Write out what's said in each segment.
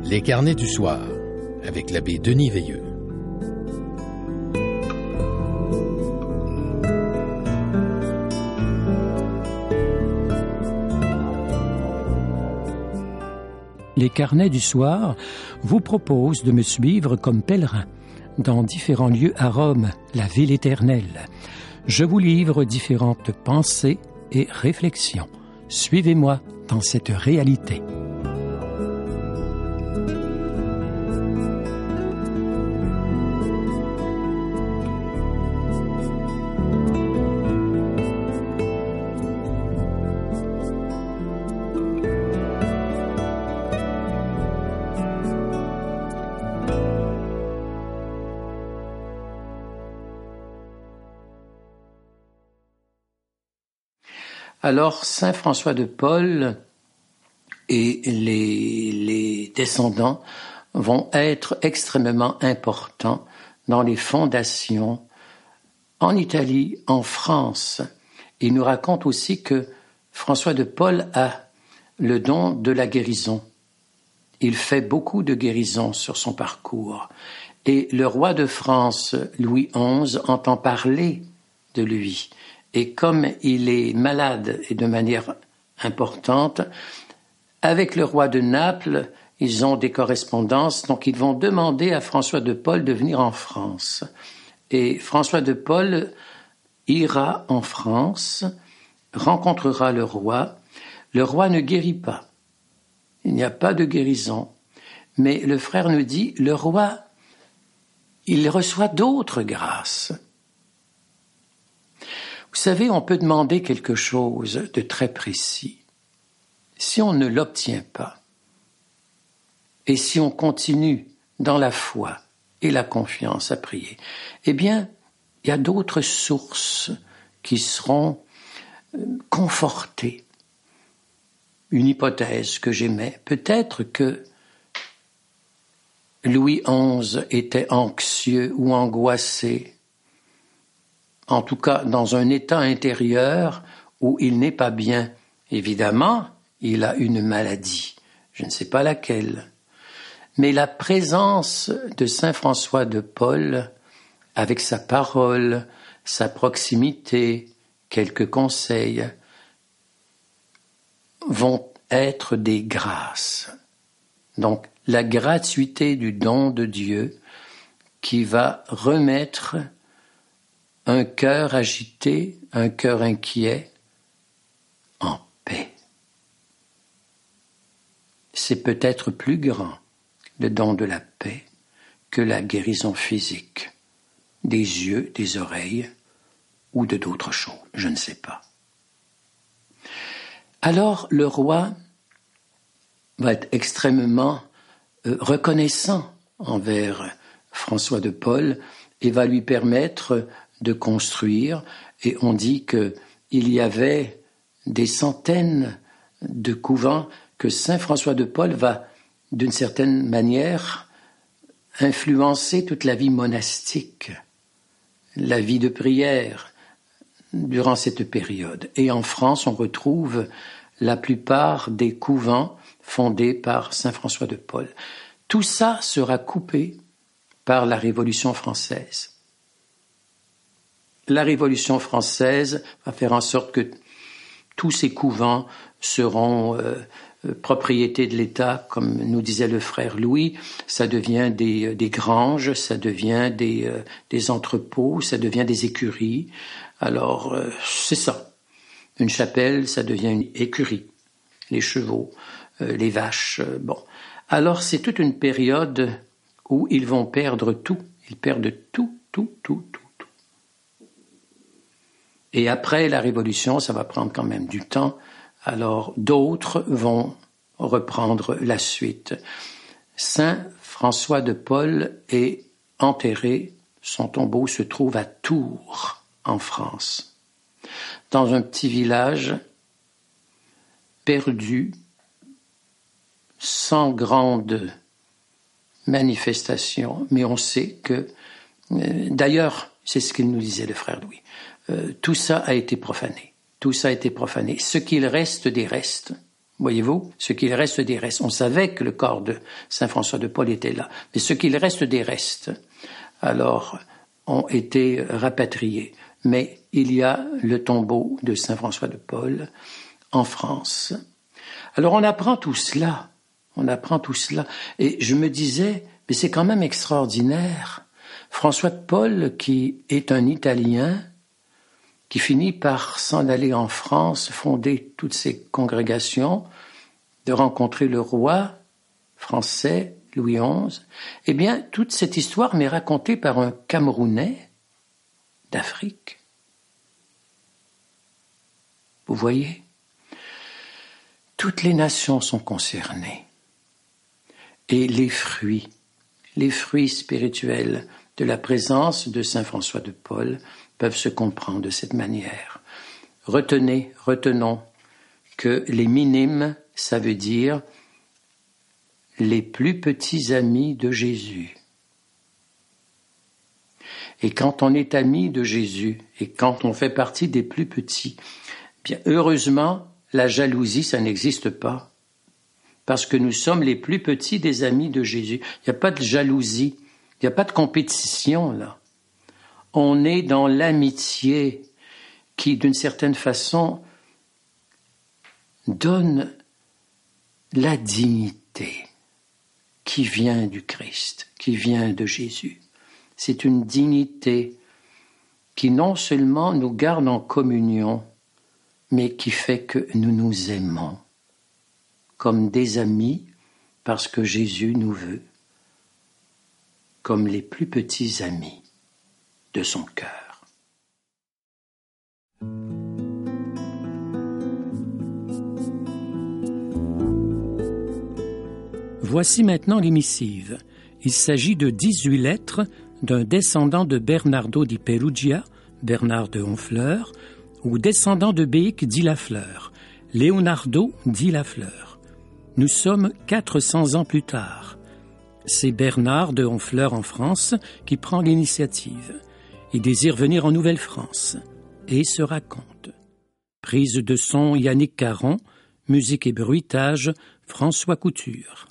Les carnets du soir, avec l'abbé Denis Veilleux. Les carnets du soir vous proposent de me suivre comme pèlerin dans différents lieux à Rome, la ville éternelle. Je vous livre différentes pensées et réflexions. Suivez-moi dans cette réalité. Alors, saint François de Paule et les descendants vont être extrêmement importants dans les fondations en Italie, en France. Il nous raconte aussi que François de Paule a le don de la guérison. Il fait beaucoup de guérisons sur son parcours. Et le roi de France, Louis XI, entend parler de lui. Et comme il est malade et de manière importante, avec le roi de Naples, ils ont des correspondances, donc ils vont demander à François de Paule de venir en France. Et François de Paule ira en France, rencontrera le roi. Le roi ne guérit pas. Il n'y a pas de guérison. Mais le frère nous dit, le roi, il reçoit d'autres grâces. Vous savez, on peut demander quelque chose de très précis. Si on ne l'obtient pas, et si on continue dans la foi et la confiance à prier, eh bien, il y a d'autres sources qui seront confortées. Une hypothèse que j'émets, peut-être que Louis XI était anxieux ou angoissé, en tout cas dans un état intérieur où il n'est pas bien. Évidemment, il a une maladie, je ne sais pas laquelle. Mais la présence de saint François de Paule, avec sa parole, sa proximité, quelques conseils, vont être des grâces. Donc, la gratuité du don de Dieu qui va remettre un cœur agité, un cœur inquiet, en paix. C'est peut-être plus grand, le don de la paix, que la guérison physique, des yeux, des oreilles, ou de d'autres choses, je ne sais pas. Alors le roi va être extrêmement reconnaissant envers François de Paule et va lui permettre de construire, et on dit qu'il y avait des centaines de couvents que saint François de Paule va, d'une certaine manière, influencer toute la vie monastique, la vie de prière durant cette période. Et en France, on retrouve la plupart des couvents fondés par saint François de Paule. Tout ça sera coupé par la Révolution française. La Révolution française va faire en sorte que tous ces couvents seront propriété de l'État, comme nous disait le frère Louis. Ça devient des granges, ça devient des entrepôts, ça devient des écuries. Alors, c'est ça. Une chapelle, ça devient une écurie. Les chevaux, les vaches, bon. Alors, c'est toute une période où ils vont perdre tout. Ils perdent tout. Et après la Révolution, ça va prendre quand même du temps. Alors, d'autres vont reprendre la suite. Saint François de Paule est enterré. Son tombeau se trouve à Tours, en France, dans un petit village perdu, sans grande manifestation. Mais on sait que, d'ailleurs, c'est ce qu'il nous disait le frère Louis, tout ça a été profané. Tout ça a été profané. Ce qu'il reste des restes Voyez-vous, ce qu'il reste des restes. On savait que le corps de saint François de Paul était là, mais ce qu'il reste des restes, alors, ont été rapatriés. Mais il y a le tombeau de saint François de Paul en France. Alors on apprend tout cela, et je me disais, mais c'est quand même extraordinaire. François de Paul, qui est un Italien, qui finit par s'en aller en France, fonder toutes ces congrégations, de rencontrer le roi français, Louis XI. Eh bien, toute cette histoire m'est racontée par un Camerounais d'Afrique. Vous voyez, toutes les nations sont concernées. Et les fruits spirituels de la présence de saint François de Paul peuvent se comprendre de cette manière. Retenons que les minimes, ça veut dire les plus petits amis de Jésus. Et quand on est ami de Jésus, et quand on fait partie des plus petits, bien heureusement, la jalousie, ça n'existe pas. Parce que nous sommes les plus petits des amis de Jésus. Il n'y a pas de jalousie, il n'y a pas de compétition là. On est dans l'amitié qui, d'une certaine façon, donne la dignité qui vient du Christ, qui vient de Jésus. C'est une dignité qui non seulement nous garde en communion, mais qui fait que nous nous aimons comme des amis parce que Jésus nous veut comme les plus petits amis de son cœur. Voici maintenant les missives. Il s'agit de 18 lettres d'un descendant de Bernardo di Perugia, Bernard de Honfleur, ou descendant de Beïc dit Lafleur, Leonardo dit Lafleur. Nous sommes 400 ans plus tard. C'est Bernard de Honfleur en France qui prend l'initiative. Il désire venir en Nouvelle-France et se raconte. Prise de son Yannick Caron, musique et bruitage François Couture.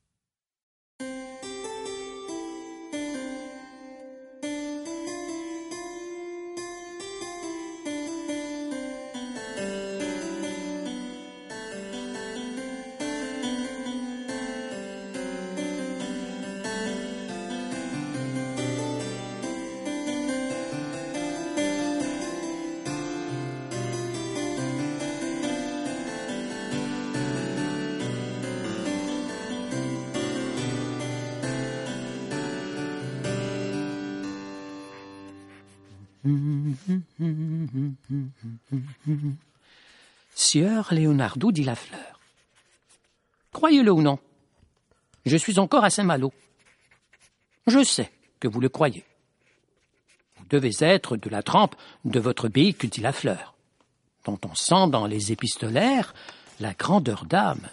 Sieur Leonardo dit Lafleur. Croyez-le ou non, je suis encore à Saint-Malo. Je sais que vous le croyez. Vous devez être de la trempe de votre Beïc dit Lafleur, dont on sent dans les épistolaires la grandeur d'âme.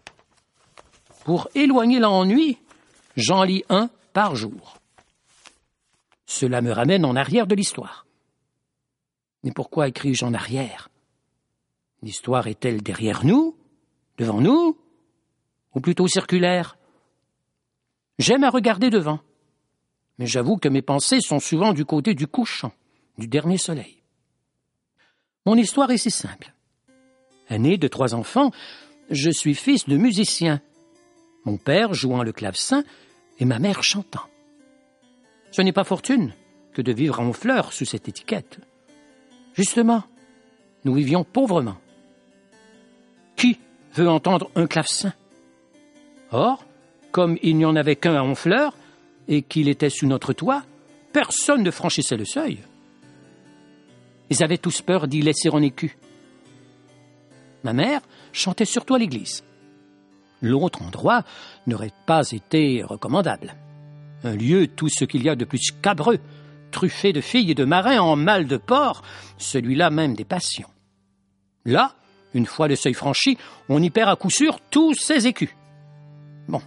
Pour éloigner l'ennui, j'en lis un par jour. Cela me ramène en arrière de l'histoire. Mais pourquoi écris-je en arrière ? L'histoire est-elle derrière nous, devant nous, ou plutôt circulaire ? J'aime à regarder devant, mais j'avoue que mes pensées sont souvent du côté du couchant, du dernier soleil. Mon histoire est si simple. Aîné de 3 enfants, je suis fils de musicien, mon père jouant le clavecin et ma mère chantant. Ce n'est pas fortune que de vivre à Honfleur sous cette étiquette. Justement, nous vivions pauvrement. Qui veut entendre un clavecin ? Or, comme il n'y en avait qu'un à Honfleur et qu'il était sous notre toit, personne ne franchissait le seuil. Ils avaient tous peur d'y laisser un écu. Ma mère chantait surtout à l'église. L'autre endroit n'aurait pas été recommandable. Un lieu tout ce qu'il y a de plus scabreux, truffé de filles et de marins en mal de porc, celui-là même des passions. Là, une fois le seuil franchi, on y perd à coup sûr tous ses écus. Bon.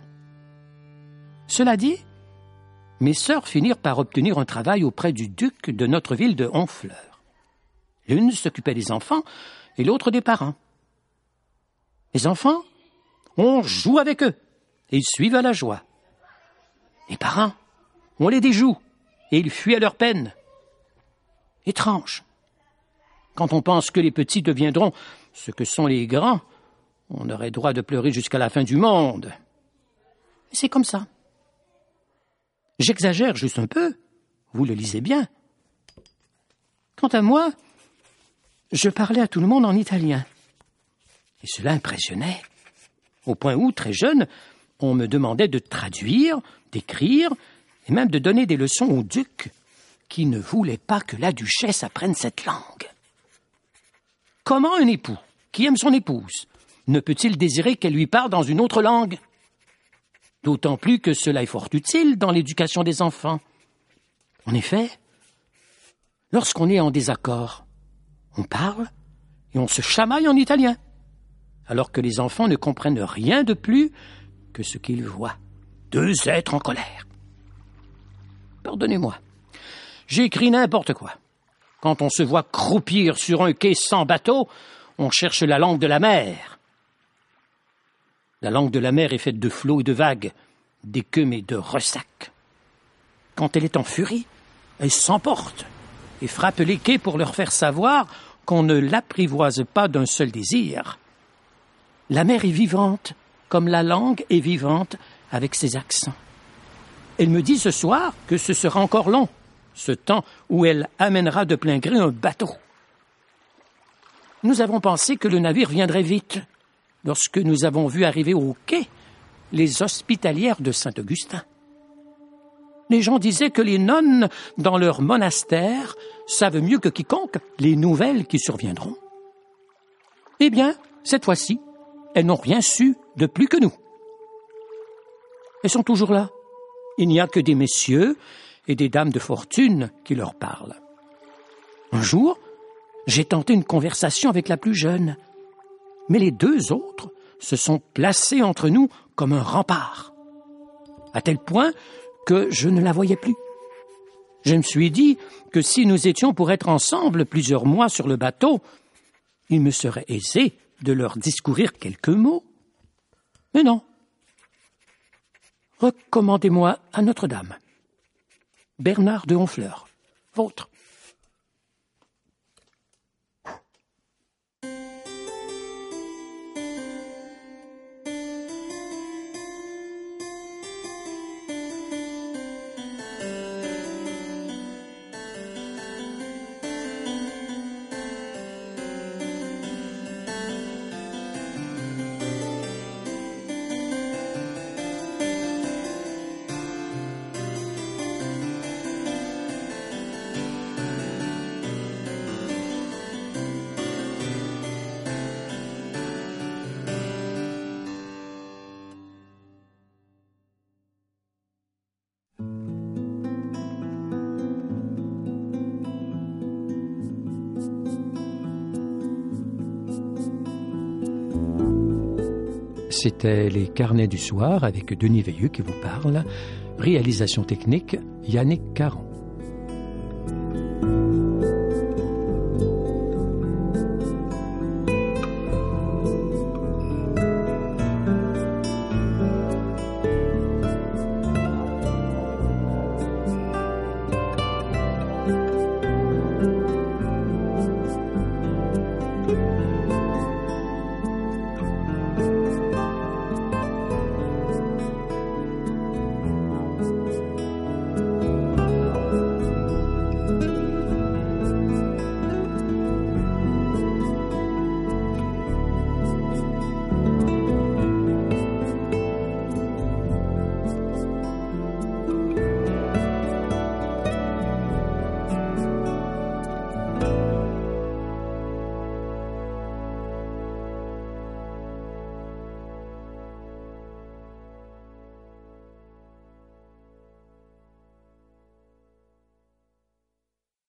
Cela dit, mes sœurs finirent par obtenir un travail auprès du duc de notre ville de Honfleur. L'une s'occupait des enfants et l'autre des parents. Les enfants, on joue avec eux et ils suivent à la joie. Les parents, on les déjoue et ils fuient à leur peine. Étrange. Quand on pense que les petits deviendront ce que sont les grands, on aurait droit de pleurer jusqu'à la fin du monde. Mais c'est comme ça. J'exagère juste un peu, vous le lisez bien. Quant à moi, je parlais à tout le monde en italien. Et cela impressionnait, au point où, très jeune, on me demandait de traduire, d'écrire, et même de donner des leçons au duc, qui ne voulait pas que la duchesse apprenne cette langue. Comment un époux, qui aime son épouse, ne peut-il désirer qu'elle lui parle dans une autre langue? D'autant plus que cela est fort utile dans l'éducation des enfants. En effet, lorsqu'on est en désaccord, on parle et on se chamaille en italien, alors que les enfants ne comprennent rien de plus que ce qu'ils voient. Deux êtres en colère. Pardonnez-moi, j'ai écrit n'importe quoi. Quand on se voit croupir sur un quai sans bateau, on cherche la langue de la mer. La langue de la mer est faite de flots et de vagues, d'écume et de ressacs. Quand elle est en furie, elle s'emporte et frappe les quais pour leur faire savoir qu'on ne l'apprivoise pas d'un seul désir. La mer est vivante, comme la langue est vivante avec ses accents. Elle me dit ce soir que ce sera encore long, ce temps où elle amènera de plein gré un bateau. Nous avons pensé que le navire viendrait vite, lorsque nous avons vu arriver au quai les hospitalières de Saint-Augustin. Les gens disaient que les nonnes, dans leur monastère, savent mieux que quiconque les nouvelles qui surviendront. Eh bien, cette fois-ci, elles n'ont rien su de plus que nous. Elles sont toujours là. Il n'y a que des messieurs et des dames de fortune qui leur parlent. Un jour, j'ai tenté une conversation avec la plus jeune, mais les deux autres se sont placés entre nous comme un rempart, à tel point que je ne la voyais plus. Je me suis dit que si nous étions pour être ensemble plusieurs mois sur le bateau, il me serait aisé de leur discourir quelques mots. Mais non. Recommandez-moi à Notre-Dame. Bernard de Honfleur, vôtre. C'était les Carnets du soir avec Denis Veilleux qui vous parle. Réalisation technique, Yannick Caron.